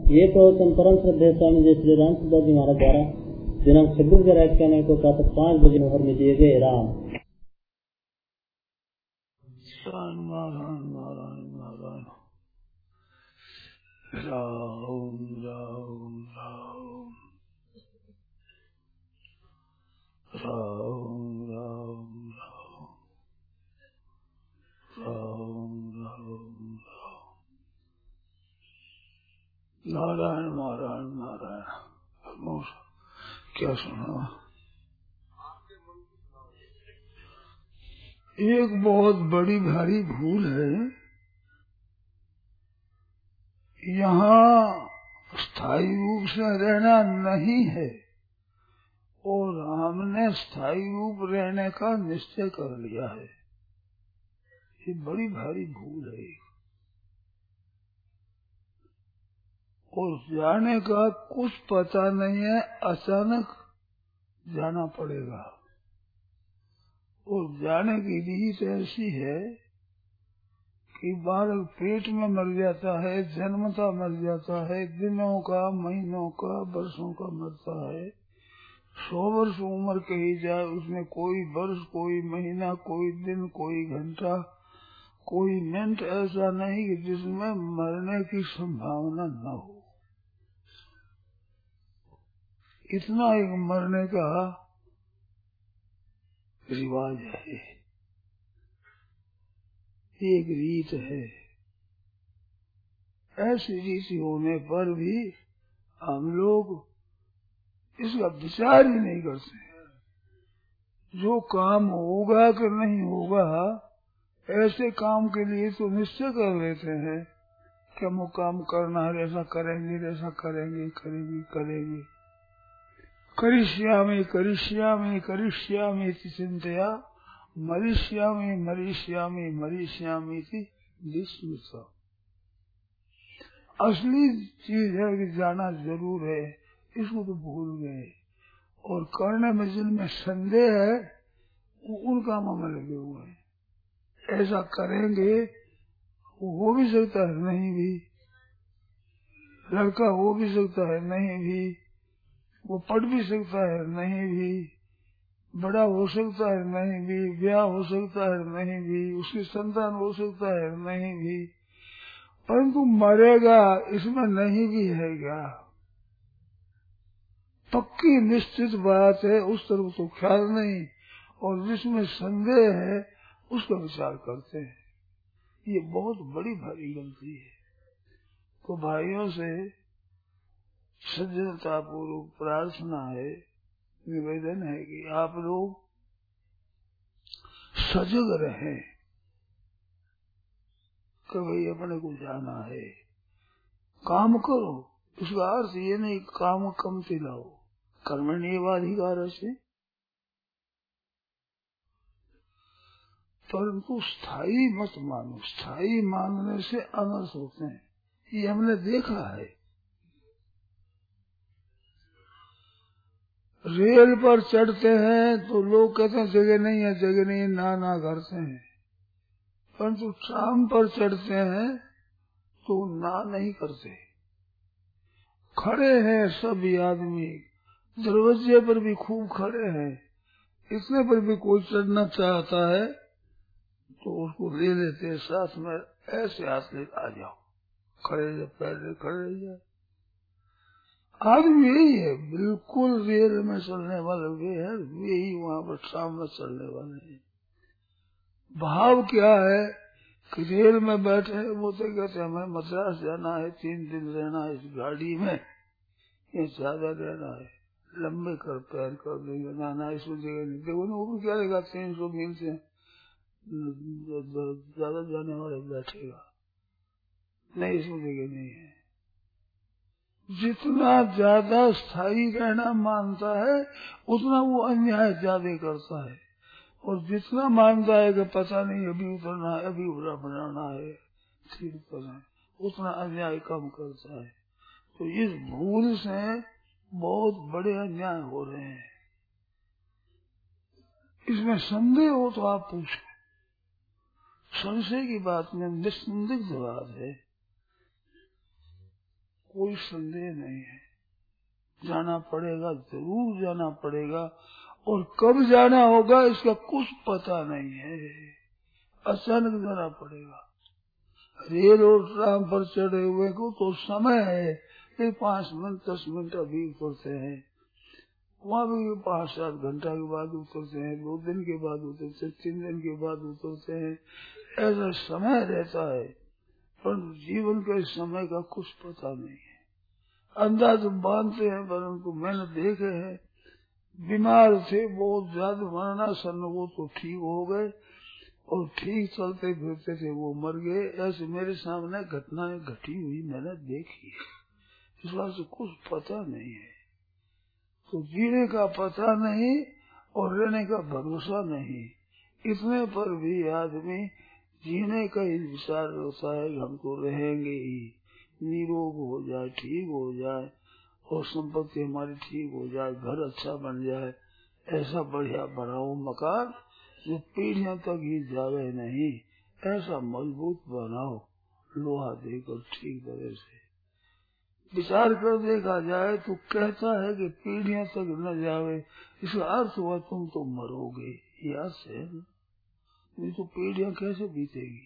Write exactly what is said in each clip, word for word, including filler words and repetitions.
ये प्रवचन परम श्रद्धेय स्वामी जी श्री राम सुंदर जी महाराज द्वारा दिनांक छब्बीस ग्यारह इक्यानवे को प्रातः पाँच बजे मुहर में दिए गए। राम नारायण नारायण नारायण राम राम राम राम राम राम राम राम नारायण नारायण नारायण। क्या सुना? एक बहुत बड़ी भारी भूल है। यहाँ स्थायी रूप से रहना नहीं है और हमने स्थायी रूप रहने का निश्चय कर लिया है। ये बड़ी भारी भूल है। और जाने का कुछ पता नहीं है, अचानक जाना पड़ेगा। और जाने की रीत ऐसी है कि बालक पेट में मर जाता है, जन्मता मर जाता है, दिनों का, महीनों का, वर्षों का मरता है। सौ वर्ष उम्र कही जाए, उसमें कोई वर्ष, कोई महीना, कोई दिन, कोई घंटा, कोई मिनट ऐसा नहीं कि जिसमें मरने की संभावना न हो। इतना एक मरने का रिवाज है, एक रीत है। ऐसी रीति होने पर भी हम लोग इसका विचार ही नहीं करते। जो काम होगा कि नहीं होगा, ऐसे काम के लिए तो निश्चय कर लेते हैं कि हम वो काम करना है, ऐसा करेंगे, ऐसा करेंगे, करेंगे करेंगे करिष्यामि करिष्यामि करिष्यामि चिंतया मरिष्यामि मरिष्यामि मरिष्यामि विस्मृता। असली चीज है कि जाना जरूर है, इसको तो भूल गए। और करने में जिनमें संदेह है वो उन कामों में लगे हुए हैं। ऐसा करेंगे, वो हो भी सकता है, नहीं भी। लड़का हो भी सकता है, नहीं भी। वो पढ़ भी सकता है, नहीं भी। बड़ा हो सकता है, नहीं भी। ब्याह हो सकता है, नहीं भी। उसकी संतान हो सकता है, नहीं भी। परंतु मरेगा, इसमें नहीं भी है क्या? पक्की निश्चित बात है, उस तरफ तो ख्याल नहीं। और जिसमें संदेह है उसका विचार करते हैं। ये बहुत बड़ी भारी गलती है। तो भाइयों से सज्जनता पूर्वक प्रार्थना है, निवेदन है कि आप लोग सजग रहें कि भाई अपने को जाना है। काम करो, उसका अर्थ ये नहीं काम कम लाओ। कर्मण्येवाधिकार से, परंतु स्थायी मत मानो। स्थायी मानने से अनर्थ होते हैं, ये हमने देखा है। रेल पर चढ़ते हैं तो लोग कहते हैं जगह नहीं है, जगह नहीं है, ना ना करते हैं। परंतु ट्राम पर चढ़ते हैं तो ना नहीं करते। खड़े हैं सभी आदमी, दरवाजे पर भी खूब खड़े हैं। इतने पर भी कोई चढ़ना चाहता है तो उसको ले लेते साथ में, ऐसे हाथ ले आ जाओ, खड़े रहे, पैर खड़े रह जाए। आदमी यही है, बिल्कुल रेल में चलने वाले वे है, वे ही वहाँ पर शाम में चलने वाले हैं। भाव क्या है कि रेल में बैठे वो तो कहते हमें मद्रास जाना है, तीन दिन रहना है इस गाड़ी में, ये ज्यादा रहना है, लंबे कर पैर कर देंगे, ना ना इसमें जगह नहीं। देखो ना, वो क्या देगा, तीन सौ मील से ज्यादा जाने वाले बैठेगा, नहीं इसमें जगह नहीं है। जितना ज्यादा स्थायी रहना मानता है उतना वो अन्याय ज्यादा करता है। और जितना मानता है कि पता नहीं अभी उतरना है, अभी उड़ा बनाना है, फिर करें, उतना अन्याय कम करता है। तो इस भूल से बहुत बड़े अन्याय हो रहे हैं। इसमें संदेह हो तो आप पूछो। संशय की बात में निस्संदिग्ध बात है। कोई संदेह नहीं है। जाना पड़ेगा, जरूर जाना पड़ेगा, और कब जाना होगा इसका कुछ पता नहीं है। अचानक जाना पड़ेगा। रेल और ट्राम पर चढ़े हुए को तो समय है कि पाँच मिनट दस मिनट अभी उतरते हैं, वहाँ भी पाँच सात घंटा के बाद उतरते हैं, दो दिन के बाद उतरते हैं, तीन दिन के बाद उतरते हैं। ऐसा समय रहता है, पर जीवन के समय का कुछ पता नहीं है। अंदाज बांधते हैं, परंतु मैंने देखे हैं बीमार थे बहुत ज्यादा, मरणासन, वो तो ठीक हो गए, और ठीक चलते फिरते थे वो मर गए। ऐसे मेरे सामने घटनाएं घटी हुई मैंने देखी। इस बात से कुछ पता नहीं है। तो जीने का पता नहीं और रहने का भरोसा नहीं, इतने पर भी आदमी जीने का ही विचार होता है हम तो रहेंगे ही, निरोग हो जाए, ठीक हो जाए, और संपत्ति हमारी ठीक हो जाए, घर अच्छा बन जाए, ऐसा बढ़िया बनाओ मकान जो पीढ़ियों तक ही जावे नहीं, ऐसा मजबूत बनाओ, लोहा देकर ठीक तरह से। विचार कर देखा जाए तो कहता है कि पीढ़ियों तक न जावे, इसका अर्थ हुआ तुम तो मरोगे, याद से नहीं तो पीढ़ियां कैसे बीतेगी।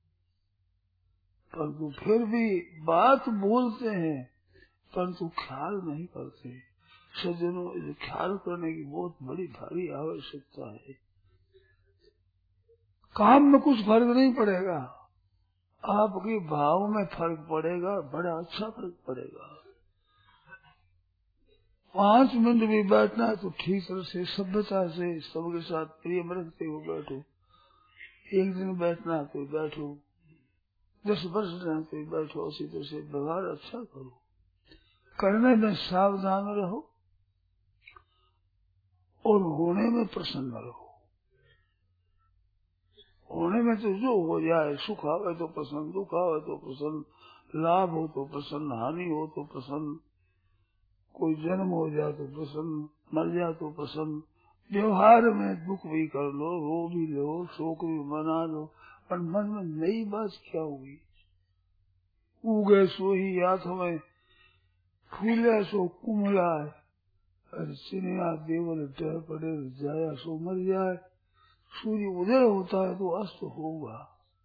परंतु फिर भी बात बोलते हैं, परंतु ख्याल नहीं करते। सज्जनों, ख्याल करने की बहुत बड़ी भारी आवश्यकता है। काम में कुछ फर्क नहीं पड़ेगा, आपके भाव में फर्क पड़ेगा, बड़ा अच्छा फर्क पड़ेगा। पांच मिनट भी बैठना है तो ठीक तरह से सभ्यता से सबके साथ प्रेम रखते हुए बैठो। एक दिन बैठना है तो बैठो, दस वर्ष रहना तो बैठो, उसी तरह से व्यवहार अच्छा करो, करने में सावधान रहो और होने में प्रसन्न रहो। होने में तो जो हो जाए, सुख आवे तो प्रसन्न, दुख आवे तो प्रसन्न, लाभ हो तो प्रसन्न, हानि हो तो प्रसन्न, कोई जन्म हो जाए तो प्रसन्न, मर जाए तो प्रसन्न। व्यवहार में दुख भी कर लो, रो भी लो, शोक भी मना लो, पर मन में नई बात क्या हुई। उगे सो ही याद हमें, फूले सो कुमला, अरे चिनिया देवल टह पड़े, जाया सो मर जाए। सूर्य उदय होता है तो अस्त होगा,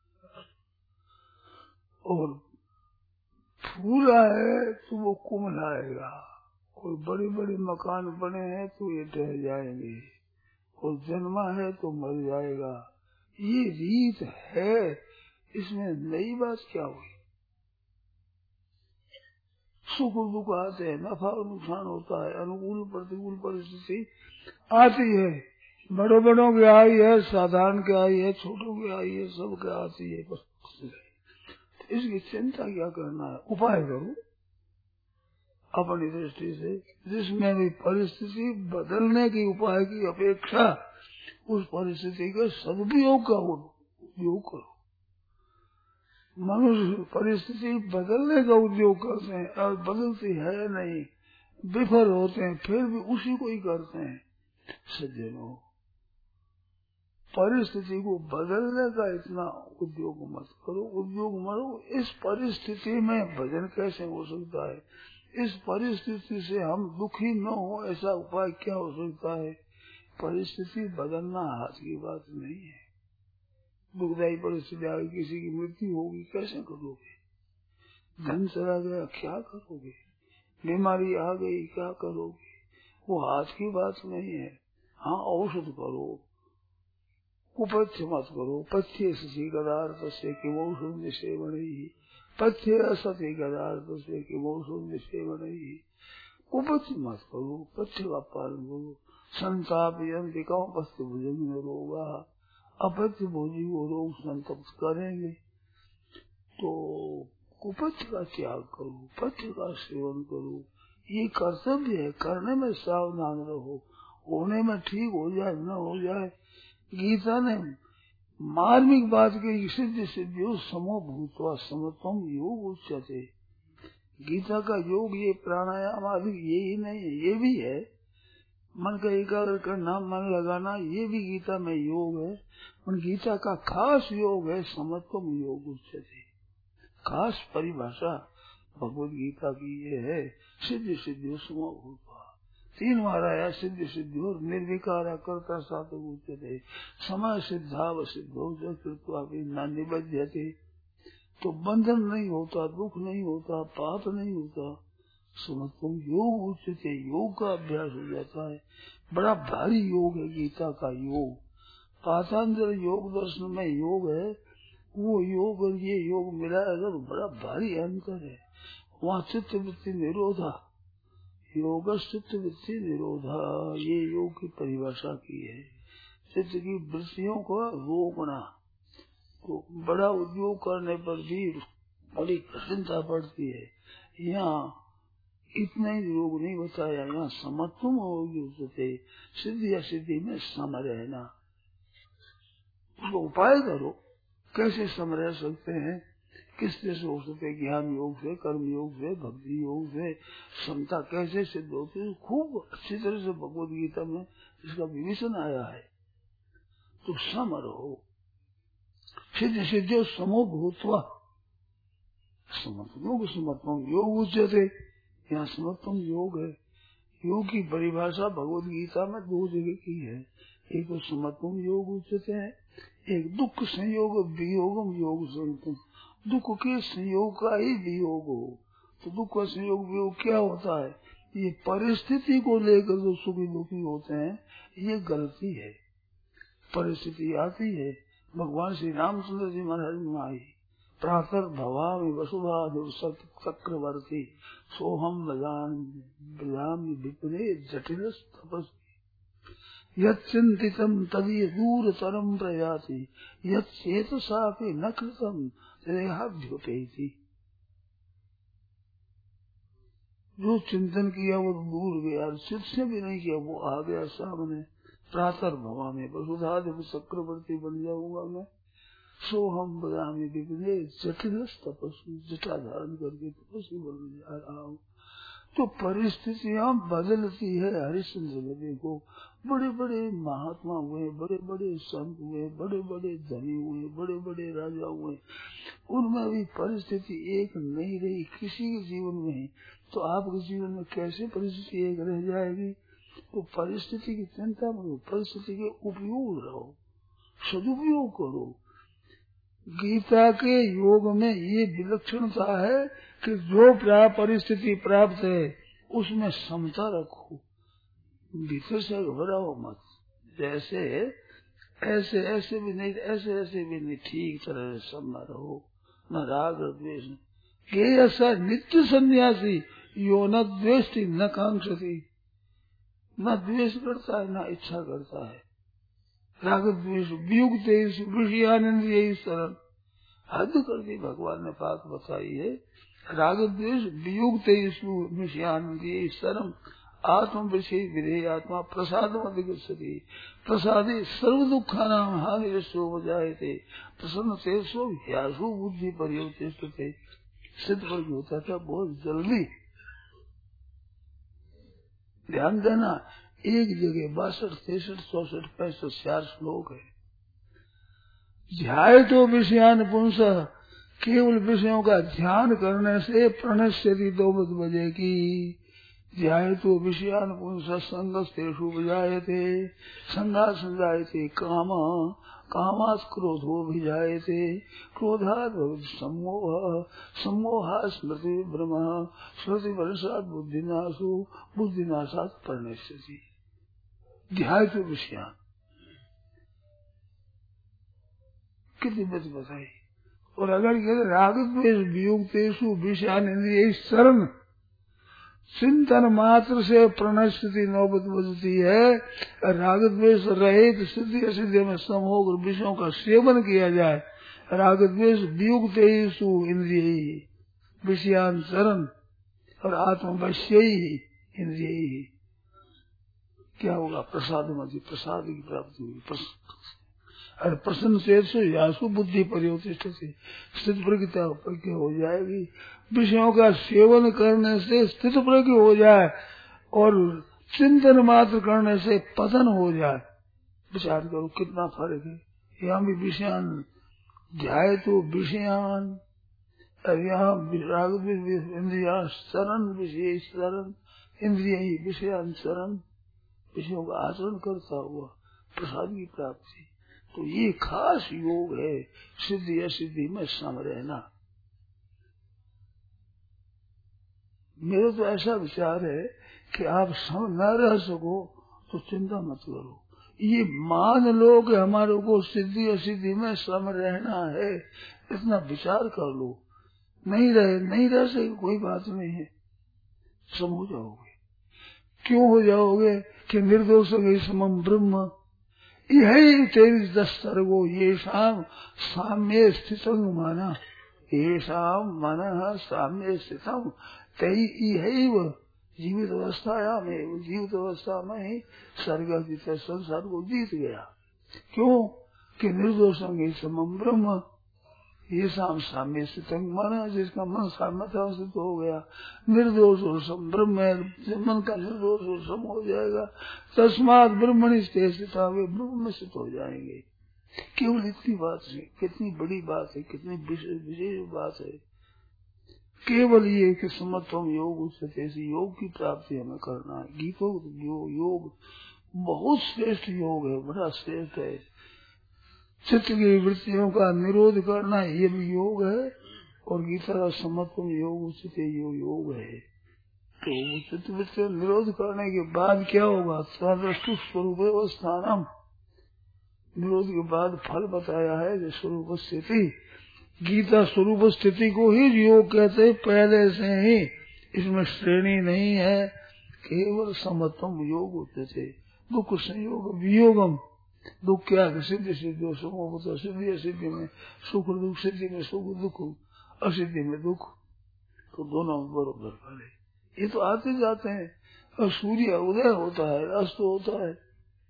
और फूला है तो वो कुमलाएगा, और बड़े बड़े मकान बने हैं तो ये ढह जाएंगे, और जन्मा है तो मर जाएगा। ये रीत है, इसमें नई बात क्या हुई। सुख दुख आते हैं, नफा और नुकसान होता है, अनुकूल प्रतिकूल परिस्थिति आती है, बड़ों बड़ों की आई है, साधारण की आई है, छोटों की आई है, सब की आती है। बस इसकी चिंता क्या करना है, उपाय करो अपनी दृष्टि से। जिसमें भी परिस्थिति बदलने की उपाय की अपेक्षा उस परिस्थिति के सदुपयोग का उपयोग करो। मनुष्य परिस्थिति बदलने का उद्योग करते हैं और बदलती है नहीं, विफल होते हैं, फिर भी उसी को ही करते हैं। सज्जनों, परिस्थिति को बदलने का इतना उद्योग मत करो, उद्योग मरो। इस परिस्थिति में भजन कैसे हो सकता है, इस परिस्थिति से हम दुखी न हो ऐसा उपाय क्या हो सकता है। परिस्थिति बदलना हाथ की बात नहीं है। दुखदायी परिस्थिति आ गई, किसी की मृत्यु होगी, कैसे करोगे। धन चला गया, क्या करोगे। बीमारी आ गई, क्या करोगे। वो हाथ की बात नहीं है। हाँ, औषध करो, कुपथ्य मत करो। पथ्य सती गदार्थ से किमौषध सेवनैः, पथ्य असति गदार्थ से किमौषध सेवनैः। कुपथ्य मत करो, पथ्य का पालन करो। संतापयन्ति कौपथ्य भुजंग रोगा, अपथ्य भोजी वो रोग संतप्त करेंगे। तो कुपथ्य का त्याग करो, पथ्य का सेवन करो। ये कर्तव्य है, करने में सावधान रहो। होने में ठीक हो जाए न हो जाए। गीता ने मार्मिक बात की, सिद्ध सिद्धियों समो भूतवा समत्वम योग उच्यते। गीता का योग ये प्राणायाम आदि ये ही नहीं है, ये भी है। मन का एकाग्र करना, मन लगाना, ये भी गीता में योग है। पर गीता का खास योग है समत्वम योग उच्यते। खास परिभाषा भगवत गीता की ये है सिद्धि सिद्धि समो भूतवा। तीन बार आया सिद्धि सिद्धि और निर्विकार करता सात उच्चते समय सिद्धाव सिद्धो जो कृत्वा भी न निबध्यते। तो बंधन नहीं होता, दुख नहीं होता, पाप नहीं होता। समझो योग उच्चते, योग का अभ्यास हो जाता है। बड़ा भारी योग है गीता का योग। पातांजल योग दर्शन में योग है, वो योग और ये योग मिलाएगा तो बड़ा भारी अंतर है। वहाँ चित्त वृत्ति निरोधा, योग चित्त वृत्ति निरोधा, ये योग की परिभाषा की है। चित्त की वृत्तियों को रोकना, तो बड़ा उद्योग करने पर भी बड़ी प्रसन्नता पड़ती है। यहाँ इतना ही योग नहीं बताया, यहाँ समत्वम होगी सिद्धि या सिद्धि में सम रहना। उसको उपाय करो, कैसे सम रह सकते हैं, किस तरह से हो सकते हैं, ज्ञान योग से, कर्म योग से, भक्ति योग से समता कैसे सिद्ध होती है। खूब अच्छी तरह से भगवद गीता में इसका विवेचन आया है। तो सम रहो, सिद्धि सिद्धि समो भूतवा, समत्वम समत्वम योग उच्चते। यहाँ समत्वम योग है। योग की परिभाषा भगवद गीता में दो जगह की है। एक तो समत्वम योग उच्चते है, एक दुख संयोग वियोगम योग संतम। दुख के संयोग का ही वियोग हो, तो दुख का संयोग वियोग क्या होता है, ये परिस्थिति को लेकर जो सुखी दुखी होते हैं, ये गलती है। परिस्थिति आती है, भगवान श्री रामचंद्र जी महाराज में आई, प्रातः भवामि वसुधा चक्रवर्ती सोहम बजामि विपुले जटिल तपस्वी यच्चिंतितम तदीय दूरतरम प्रयाति यच्चेतसापि न कृतम देहाभ्युपेति। जो चिंतन किया वो दूर गया, चित्त से भी नहीं किया वो आ गया सामने। प्रातः भवामि वसुधा चक्रवर्ती बन जाऊंगा मैं। सोहम बदामी विपिने जटिल तपस्वी, जटा धारण करके तपस्वी बन जा रहा हूँ। तो परिस्थितियाँ बदलती है। हरिश्चंद्र में देखो, बड़े बड़े महात्मा हुए, बड़े बड़े संत हुए, बड़े बड़े धनी हुए, बड़े बड़े राजा हुए, उनमें भी परिस्थिति एक नहीं रही किसी के जीवन में। तो आपके जीवन में कैसे परिस्थिति एक रह जाएगी। तो परिस्थिति की चिंता करो, परिस्थिति के उपयोग रहो, सदुपयोग करो। गीता के योग में ये विलक्षणता है कि जो परिस्थिति प्राप्त है उसमें समता रखो, भीतर से घबराओ मत। जैसे ऐसे ऐसे भी नहीं, ऐसे ऐसे भी नहीं, ठीक तरह से सम रहो, न राग द्वेष। ये ऐसा नित्य सन्यासी यो न द्वेष्टि न कांक्षति, न द्वेष करता है न इच्छा करता है। राग द्वेष वियुक्त विषयानंद यही शरण, हद कर दी भगवान ने बात बताई है। राग द्वेष वियुक्त विषयानंद यही शरण आत्म विषय विधेय आत्मा प्रसाद अधिगच्छति प्रसादे सर्व दुखा नाम हानि शोभ जायते प्रसन्न तेजसो ह्यासु बुद्धि पर्यवतिष्ठते। सिद्ध वर्ग होता था बहुत जल्दी। ध्यान देना, एक जगह बासठ तिरसठ चौसठ पैंसठ चार श्लोक है। ध्याय तो विषयान पुंस, केवल विषयों का ध्यान करने से प्रणश्यति दो बजे की। ध्याय तो विषयान पुंस संगस्तेषु विजायते संगा संजायते काम कामात् क्रोधो विजायते क्रोधात् सम्मोह सम्मोहात् स्मृति भ्रम स्मृति भ्रंशात् बुद्धिनाशो बुद्धिनाशात् प्रणश्यति। ध्याय तो विषयान कितनी बात बताई। और अगर ये राग द्वेष वियुक्तेषु विषयान इंद्रिय शरण, चिंतन मात्र से प्रणश्यति नौबत बजती है। राग द्वेष रहित सिद्धि असिद्धि में समोग विषयों का सेवन किया जाए। राग द्वेष वियुक्तेषु इंद्रिय विषयान शरण और आत्मवश्य इंद्रिय, क्या होगा, प्रसाद मध्य प्रसाद की प्राप्ति होगी। और प्रसन्न से यासु बुद्धि परिवर्तिष्ठ से स्थित प्रज्ञता प्रज्ञा हो जाएगी। विषयों का सेवन करने से स्थित प्रज्ञ हो जाए और चिंतन मात्र करने से पतन हो जाए। विचार करो कितना फर्क है। यहाँ भी विषयान ध्याय तो विषयान, और यहाँ विराग इंद्रिया शरण विशेष शरण, इंद्रिया ही विषयानुसरण, विषयों का आचरण करता हुआ प्रसाद की प्राप्ति। तो ये खास योग है सिद्धि असिद्धि में सम रहना। मेरा तो ऐसा विचार है कि आप सम न रह सको तो चिंता मत करो, ये मान लो कि हमारे को सिद्धि असिद्धि में सम रहना है, इतना विचार कर लो। नहीं रहे नहीं रह सके कोई बात नहीं है, सम हो जाओगे। क्यों हो जाओगे कि निर्दोष समम ब्रह्म, यही तेरी दस सर्गो ये शाम साम्य स्थितम माना, ये शाम मन साम्य स्थितम तई यही जीवित अवस्था में, जीवित अवस्था में ही सर्ग जीत संसार को जीत गया। क्यों कि निर्दोषंगे समम ब्रह्म, ये शाम साम्य स्थितम माना, जिसका मन साम्यता स्थित हो गया, निर्दोष और सम ब्रह्म है, मन का निर्दोष और सम हो जाएगा। तस्मात ब्रह्मणि स्थिता, वे ब्रह्म में स्थित हो जाएंगे। केवल इतनी बात है, कितनी बड़ी बात है, कितनी विशेष बात है। केवल ये कि समत्वम योग उच्चते, योग की प्राप्ति हमें करना है। गीतो यो, योग बहुत श्रेष्ठ योग है, बड़ा श्रेष्ठ है। चित्त की वृत्तियों का निरोध करना ये भी योग है, और गीता का समत्वम योग उच्चते यो योग है। तो चित्त वृत्तियों निरोध करने के बाद क्या होगा? सदृष्टु स्वरूप स्थानम, निरोध के बाद फल बताया है जो स्वरूप स्थिति। गीता स्वरूप स्थिति को ही योग कहते, पहले से ही इसमें श्रेणी नहीं है, केवल समत्वम योग उच्चते। दुख संयोग वियोगम, दुख क्या है? सिद्धि सिद्धि सुख, सिद्धि असिद्धि में सुख दुख, सिद्धि में सुख दुख, असिद्धि में दुख, तो दोनों बरोबर वाले ये तो आते जाते हैं। और सूर्य उदय होता है, अस्त होता है,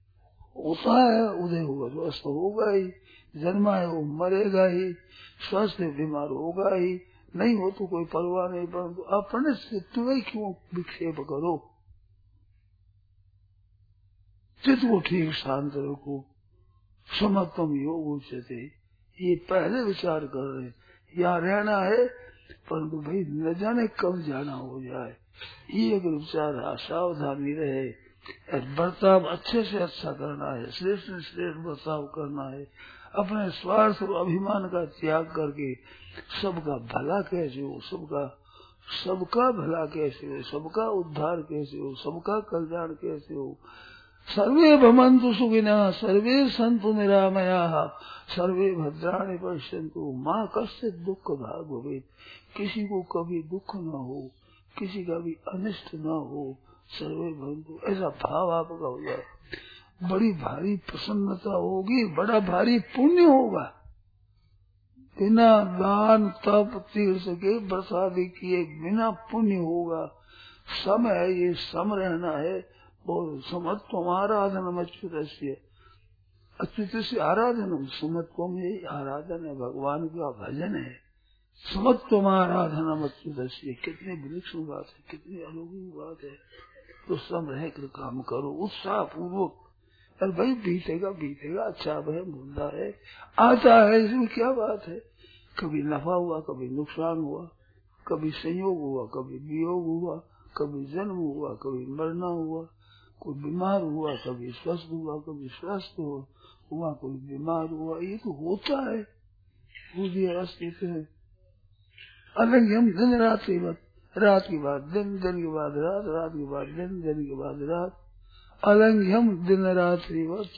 होता है उदय होगा तो अस्त होगा ही, जन्मा है वो मरेगा ही, स्वस्थ बीमार होगा ही, नहीं हो तो कोई परवाह नहीं। परंतु अपने से तुम्हें क्यों विक्षेप करो, चित्त को ठीक शांत रखो। समत्वम योग उच्चते, ये पहले विचार कर रहे, यहाँ रहना है परंतु भाई न जाने कब जाना हो जाए, ये अगर विचार सावधानी रहे। बर्ताव अच्छे से अच्छा करना है, श्रेष्ठ से श्रेष्ठ बर्ताव करना है, अपने स्वार्थ और अभिमान का त्याग करके सबका भला कैसे हो, सबका सबका भला कैसे हो, सबका उद्धार कैसे हो, सबका कल्याण कैसे हो। सर्वे भवन्तु सुखिनः, सर्वे सन्तु निरामयाः, सर्वे भद्राणि पश्यन्तु मां कश्चित् दुःख भाग् भवेत्। किसी को कभी दुख न हो, किसी का भी अनिष्ट न हो, सर्वे भवन्तु, ऐसा भाव आपका हो जाए, बड़ी भारी प्रसन्नता होगी, बड़ा भारी पुण्य होगा। बिना दान तप तीर्थ के प्रसाद किए बिना पुण्य होगा। सम है, ये सम रहना है। और समत्वम आराधनम अच्युत, अच्युत से आराधनम, समत्वम ये आराधन है, भगवान का भजन है। समत्वम आराधनम अच्युत, कितनी विलक्षण बात है, कितनी अलौकिक बात है। तो सम रह कर काम करो उत्साह पूर्वक। अरे भाई बीतेगा बीतेगा, अच्छा वह मुद्दा है, आता है, इसमें क्या बात है। कभी नफा हुआ, कभी नुकसान हुआ, कभी संयोग हुआ, कभी वियोग हुआ, कभी जन्म हुआ, कभी मरना हुआ, कोई बीमार हुआ, कभी स्वस्थ हुआ, कभी स्वस्थ हुआ, कोई बीमार हुआ, ये तो होता है। अस्तित्व है अलग, हम दिन रात की बात, रात के बाद दिन, दिन के बाद रात, रात के बाद दिन, दिन के बाद रात, अलग हम दिन रात्रि बस।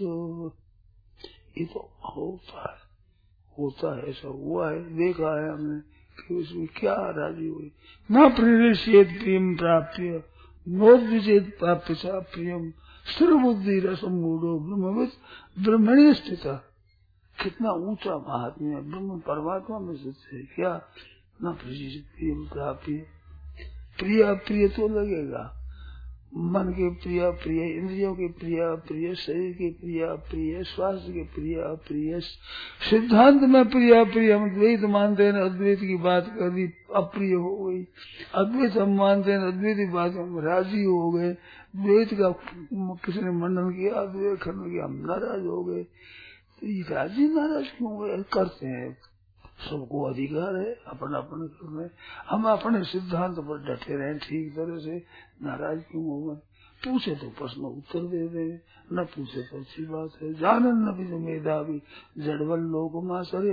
ये तो होता है, होता है, ऐसा हुआ है, देखा है हमने कि उसमें क्या राजी हुई। न प्रेरित प्रेम प्राप्त नोद्विजेत प्राप्त सा प्रियम स्थिर बुद्धि रसम मूढ़ो ब्रह्मविद ब्रह्मणी स्थित। कितना ऊंचा महात्म्य है, ब्रह्म परमात्मा में स्थित है। क्या न प्रेरित प्रेम प्राप्ति, प्रिय प्रिय तो लगेगा, मन के प्रिय प्रिय, इंद्रियों के प्रिय प्रिय, शरीर के प्रिय प्रिय, स्वास्थ्य के प्रिय प्रिय, सिद्धांत में प्रिय प्रिय। हम द्वैत मानते हैं, अद्वैत की बात कर दी, अप्रिय हो गई। अद्वैत हम मानते हैं, अद्वैत की बात हम राजी हो गए। द्वैत का किसी ने मंडन किया, अद्वैत खंड किया, हम नाराज हो गए। तो ये राजी नाराज क्यों करते हैं? सबको अधिकार है अपन अपन करने। हम अपने सिद्धांत पर डटे रहे ठीक तरह से, नाराज क्यों हो गए? पूछे तो प्रश्न उत्तर दे दे, न पूछे तो अच्छी बात है। जानन न भी मेधावी जड़वल लोक मासरे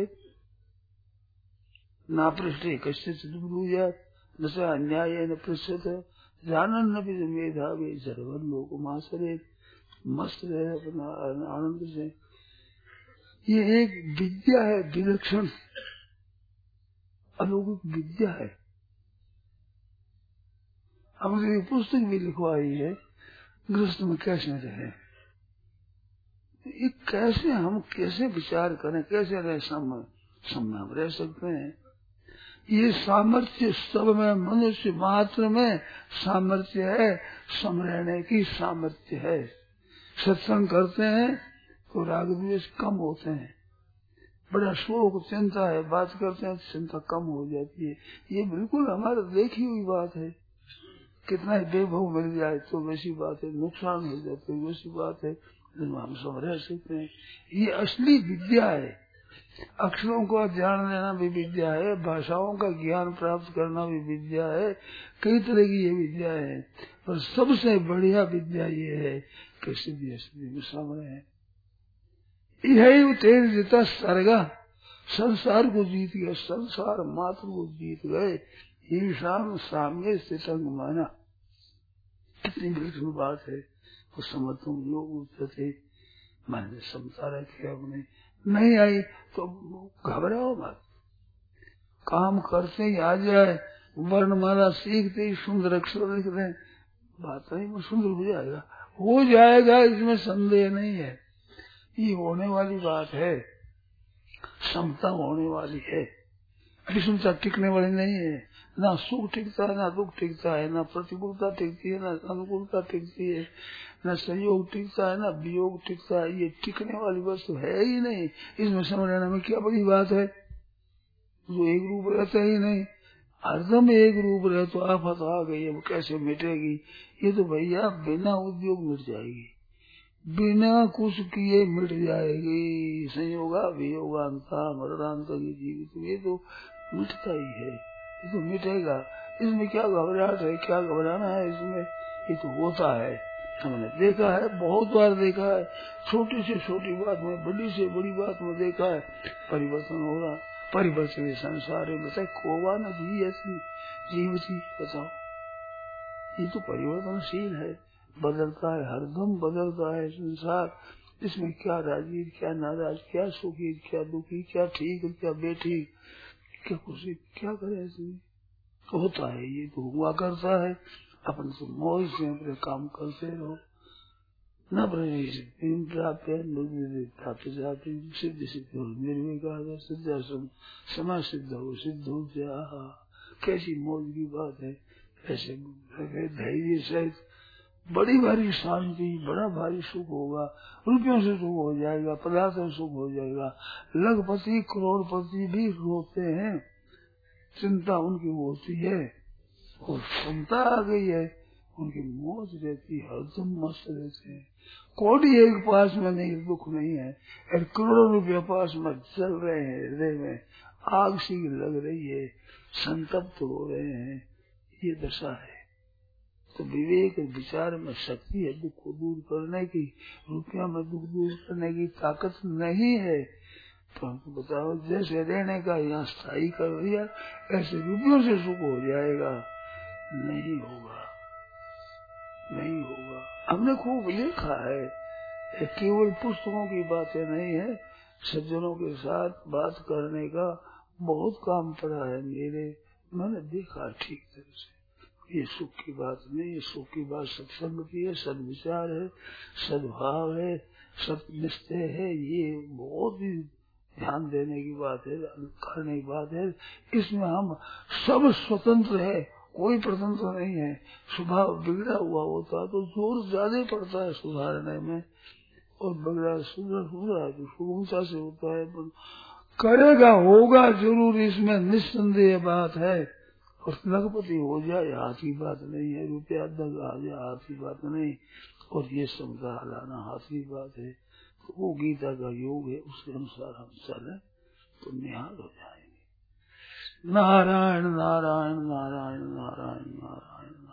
ना पृष्ठे कश्य चिदुजात न स अन्याय न पृष्ठत जानन न भी मेधावी जड़वल लोक मासरे। मस्त रहे अपना आनंद से। ये एक विद्या है, विलक्षण अलौकिक विद्या है। अब ये पुस्तक भी लिखवाई है, गृहस्थ में कैसे रहे, ये कैसे हम कैसे विचार करें, कैसे रह समय समय हम रह सकते हैं। ये सामर्थ्य सब में, मनुष्य मात्र में सामर्थ्य है, समरहने की सामर्थ्य है। सत्संग करते हैं तो राग द्वेष कम होते हैं, बड़ा शोक चिंता है, बात करते हैं तो चिंता कम हो जाती है। ये बिल्कुल हमारा देखी हुई बात है। कितना ही बेभव मिल जाए तो वैसी बात है, नुकसान हो जाते है वैसी बात है, हम सब रह सकते हैं। ये असली विद्या है। अक्षरों का ध्यान लेना भी विद्या है, भाषाओं का ज्ञान प्राप्त करना भी विद्या है, कई तरह की ये विद्या है। पर सबसे बढ़िया विद्या ये है कि सिद्धि असद्धि में सामने है। यही तेज जीता सर्गा, संसार को जीत गया, संसार मात्र को जीत गए। ईशान साम्य स्थितंग माना, कितनी विलक्षण बात है। वो समर्थों लोग थे, मैंने समझा रखे अपने, नहीं आई तो घबराओ मत, काम करते ही आ जाए, वर्णमाला सीखते ही सुंदर अक्षर लिख रहे, बात नहीं वो सुंदर हो जाएगा, हो जाएगा, इसमें संदेह नहीं है। ये होने वाली बात है, क्षमता होने वाली है, विषमता टिकने वाली नहीं है। ना सुख टिकता है, ना दुख टिकता है, ना प्रतिकूलता टिकती है, ना अनुकूलता टिकती है, न संयोग टिकता है, ना वियोग टिकता है। ये टिकने वाली वस्तु है ही नहीं। इसमें समझ लेने में क्या बड़ी बात है, जो एक रूप रहता ही नहीं, हरदम एक रूप रहे तो आफत आ गई, अब कैसे मिटेगी? ये तो भैया बिना उद्योग मिट जाएगी, बिना कुछ किए मिट जाएगी। संयोगा वियोगांता मरणांत की जीवित, ये तो मिटता ही है, ये तो मिटेगा। इसमें क्या घबराहट है, क्या घबराना है इसमें? ये तो होता है, हमने देखा है, बहुत बार देखा है। छोटी से छोटी बात में, बड़ी से बड़ी बात में देखा है परिवर्तन हो रहा। परिवर्तन संसार है, बताए खोवा न जी ऐसी जीवती, बताओ ये तो परिवर्तनशील है, बदलता है, हरदम बदलता है संसार। इसमें क्या राजी, क्या नाराज, क्या सुखी, क्या दुखी, क्या ठीक, क्या बेठीक, क्या खुशी, क्या करे, इसमें होता है, ये तो हुआ करता है। अपन तो मौज से अपने काम करते रहो। न प्राप्त प्राप्त जाते सिद्ध सिद्ध हो निर्विकार सिद्ध समा सिद्ध हो सिद्ध हो जा, कैसी मौज की बात है। ऐसे धैर्य सहित बड़ी भारी शांति, बड़ा भारी सुख होगा, रुपयों से सुख हो जाएगा, पदार्थों से सुख हो जाएगा। लखपति करोड़पति भी रोते हैं, चिंता उनकी होती है, और क्षमता आ गई है, उनकी मौज रहती है, हरदम मस्त रहते हैं। कोटी एक पास में नहीं, दुख नहीं है, और करोड़ों रुपया पास में चल रहे हैं, हृदय में आग सी लग रही है, संतप्त हो रहे हैं, ये दशा है। तो विवेक विचार में शक्ति है दुख को दूर करने की, रुपया में दुख दूर करने की ताकत नहीं है। तो हमको बताओ, जैसे रहने का यहाँ स्थायी कर दिया, ऐसे रुपयों से सुख हो जाएगा? नहीं होगा, नहीं होगा। हमने खूब लिखा है, केवल पुस्तकों की बातें नहीं है, सज्जनों के साथ बात करने का बहुत काम पड़ा है मेरे, मैंने देखा ठीक तरह से। ये सुख की बात नहीं, ये सुख की बात सत्संग की है, सद्विचार है, सद्भाव है, सत्निष्ठा है, ये बहुत ही ध्यान देने की बात है, करने की बात है। इसमें हम सब स्वतंत्र है, कोई स्वतंत्र नहीं है। स्वभाव बिगड़ा हुआ होता तो जोर ज्यादा पड़ता है सुधारने में, और बिगड़ा सुधर सुधरा तो सुगमता से होता है। पर करेगा, होगा जरूर, इसमें निस्संदेह बात है। और लखपति हो जाए हाथ की बात नहीं है, रुपया दग आ जाए हाथ की बात नहीं, और ये समझा लाना हाथ की बात है। तो वो गीता का योग है, उसके अनुसार हम चले तो निहाल हो जाएंगे। नारायण नारायण नारायण नारायण नारायण।